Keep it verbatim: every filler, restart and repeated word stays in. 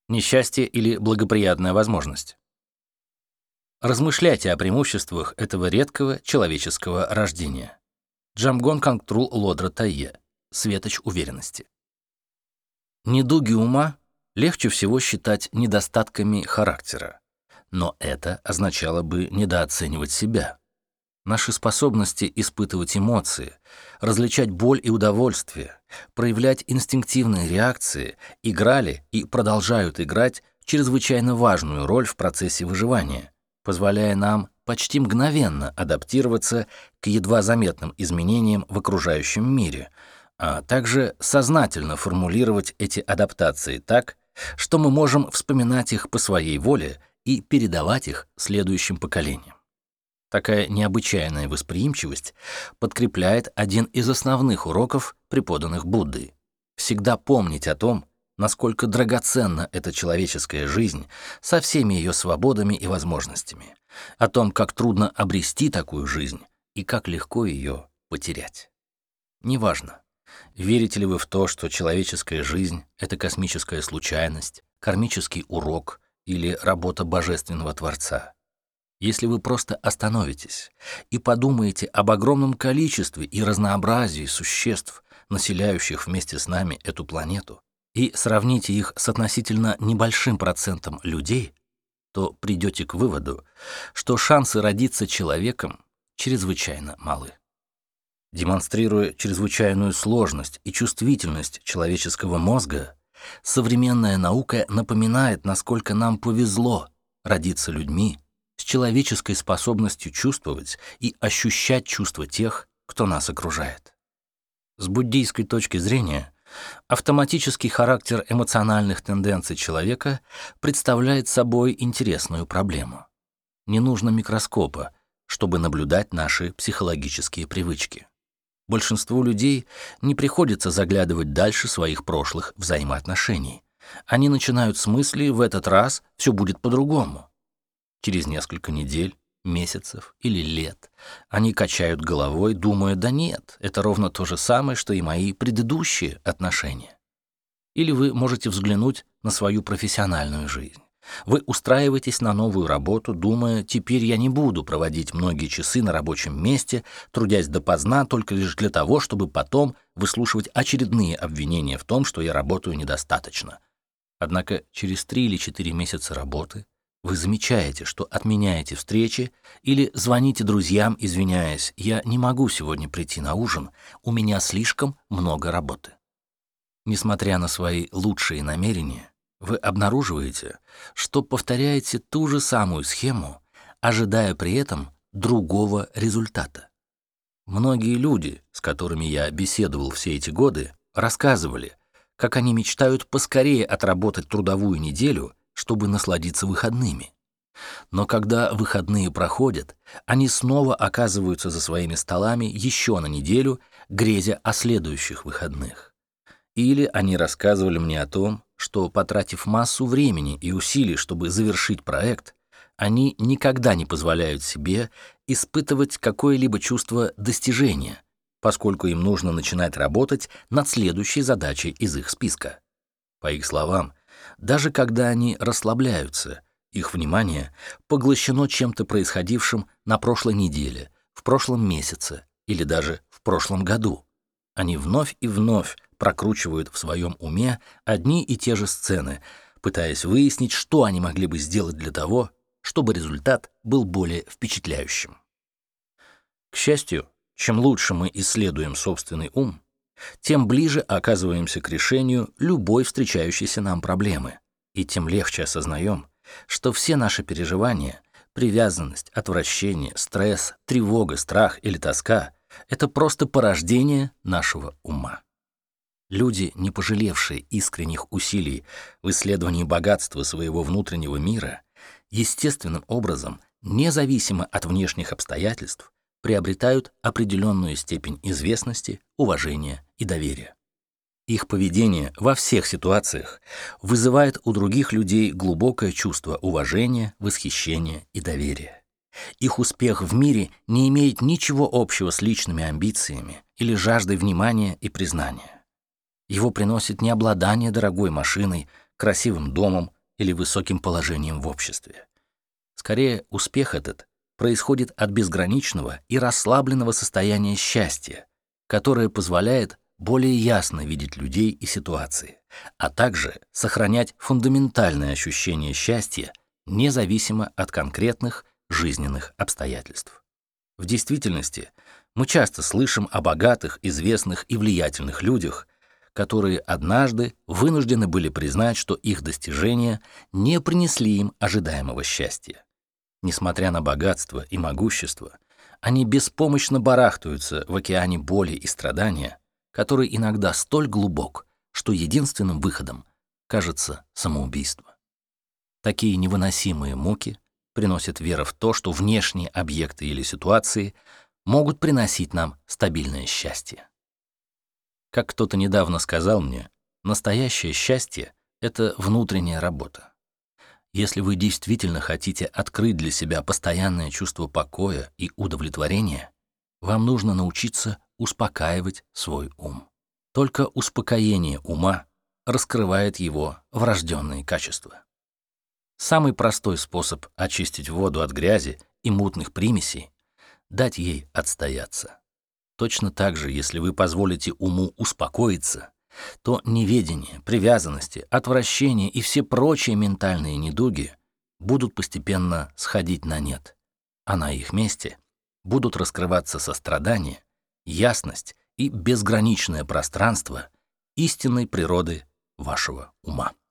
Несчастье или благоприятная возможность? Размышляйте о преимуществах этого редкого человеческого рождения. Джамгон Кангтрул Лодра Тайе. Светоч уверенности. Недуги ума легче всего считать недостатками характера, но это означало бы недооценивать себя. Наши способности испытывать эмоции, различать боль и удовольствие, проявлять инстинктивные реакции играли и продолжают играть чрезвычайно важную роль в процессе выживания, позволяя нам почти мгновенно адаптироваться к едва заметным изменениям в окружающем мире, а также сознательно формулировать эти адаптации так, что мы можем вспоминать их по своей воле и передавать их следующим поколениям. Такая необычайная восприимчивость подкрепляет один из основных уроков, преподанных Буддой. Всегда помнить о том, насколько драгоценна эта человеческая жизнь со всеми ее свободами и возможностями, о том, как трудно обрести такую жизнь и как легко ее потерять. Неважно, верите ли вы в то, что человеческая жизнь — это космическая случайность, кармический урок или работа Божественного Творца. Если вы просто остановитесь и подумаете об огромном количестве и разнообразии существ, населяющих вместе с нами эту планету, и сравните их с относительно небольшим процентом людей, то придете к выводу, что шансы родиться человеком чрезвычайно малы. Демонстрируя чрезвычайную сложность и чувствительность человеческого мозга, современная наука напоминает, насколько нам повезло родиться людьми с человеческой способностью чувствовать и ощущать чувства тех, кто нас окружает. С буддийской точки зрения, автоматический характер эмоциональных тенденций человека представляет собой интересную проблему. Не нужно микроскопа, чтобы наблюдать наши психологические привычки. Большинству людей не приходится заглядывать дальше своих прошлых взаимоотношений. Они начинают с мысли «в этот раз все будет по-другому». Через несколько недель, месяцев или лет они качают головой, думая, да нет, это ровно то же самое, что и мои предыдущие отношения. Или вы можете взглянуть на свою профессиональную жизнь. Вы устраиваетесь на новую работу, думая, теперь я не буду проводить многие часы на рабочем месте, трудясь допоздна только лишь для того, чтобы потом выслушивать очередные обвинения в том, что я работаю недостаточно. Однако через три или четыре месяца работы вы замечаете, что отменяете встречи или звоните друзьям, извиняясь, «Я не могу сегодня прийти на ужин, у меня слишком много работы». Несмотря на свои лучшие намерения, вы обнаруживаете, что повторяете ту же самую схему, ожидая при этом другого результата. Многие люди, с которыми я беседовал все эти годы, рассказывали, как они мечтают поскорее отработать трудовую неделю, чтобы насладиться выходными. Но когда выходные проходят, они снова оказываются за своими столами еще на неделю, грезя о следующих выходных. Или они рассказывали мне о том, что, потратив массу времени и усилий, чтобы завершить проект, они никогда не позволяют себе испытывать какое-либо чувство достижения, поскольку им нужно начинать работать над следующей задачей из их списка. По их словам, даже когда они расслабляются, их внимание поглощено чем-то происходившим на прошлой неделе, в прошлом месяце или даже в прошлом году. Они вновь и вновь прокручивают в своем уме одни и те же сцены, пытаясь выяснить, что они могли бы сделать для того, чтобы результат был более впечатляющим. К счастью, чем лучше мы исследуем собственный ум, тем ближе оказываемся к решению любой встречающейся нам проблемы, и тем легче осознаем, что все наши переживания, привязанность, отвращение, стресс, тревога, страх или тоска — это просто порождение нашего ума. Люди, не пожалевшие искренних усилий в исследовании богатства своего внутреннего мира, естественным образом, независимо от внешних обстоятельств, приобретают определенную степень известности, уважения и доверия. Их поведение во всех ситуациях вызывает у других людей глубокое чувство уважения, восхищения и доверия. Их успех в мире не имеет ничего общего с личными амбициями или жаждой внимания и признания. Его приносит не обладание дорогой машиной, красивым домом или высоким положением в обществе. Скорее, успех этот происходит от безграничного и расслабленного состояния счастья, которое позволяет более ясно видеть людей и ситуации, а также сохранять фундаментальное ощущение счастья независимо от конкретных жизненных обстоятельств. В действительности, мы часто слышим о богатых, известных и влиятельных людях, которые однажды вынуждены были признать, что их достижения не принесли им ожидаемого счастья. Несмотря на богатство и могущество, они беспомощно барахтаются в океане боли и страдания, который иногда столь глубок, что единственным выходом кажется самоубийство. Такие невыносимые муки приносит вера в то, что внешние объекты или ситуации могут приносить нам стабильное счастье. Как кто-то недавно сказал мне, настоящее счастье — это внутренняя работа. Если вы действительно хотите открыть для себя постоянное чувство покоя и удовлетворения, вам нужно научиться успокаивать свой ум. Только успокоение ума раскрывает его врожденные качества. Самый простой способ очистить воду от грязи и мутных примесей — дать ей отстояться. Точно так же, если вы позволите уму успокоиться, то неведение, привязанности, отвращение и все прочие ментальные недуги будут постепенно сходить на нет, а на их месте будут раскрываться сострадание, ясность и безграничное пространство истинной природы вашего ума.